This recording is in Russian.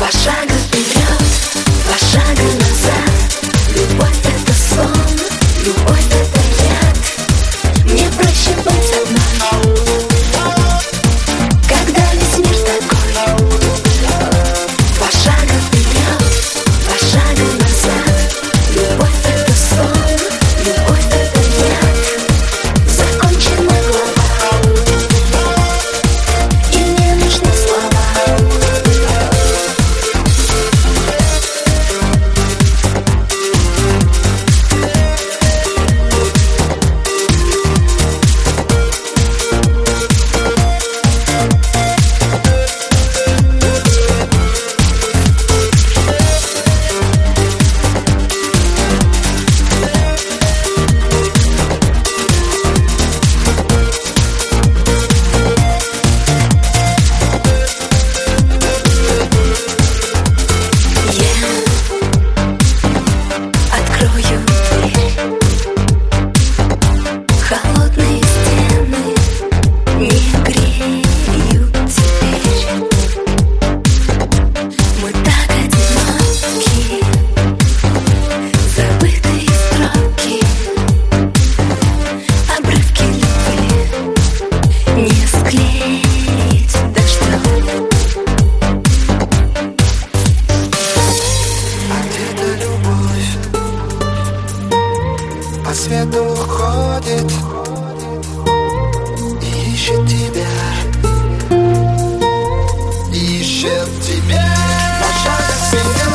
Два шага вперед, два шага назад. Любовь — это сон, любовь — это яд. Мне проще быть одной, когда весь мир такой. Два шага вперед, два шага назад. Любовь — это сон, любовь — это яд. Закончена глава, и не нужны слова. Холодные стены не греют теперь. Мы так одиноки, забытые строки, обрывки любви не склеить дождем. А где-то любовь по свету уходит и ищет тебя, ищет тебя. Два шага вперед.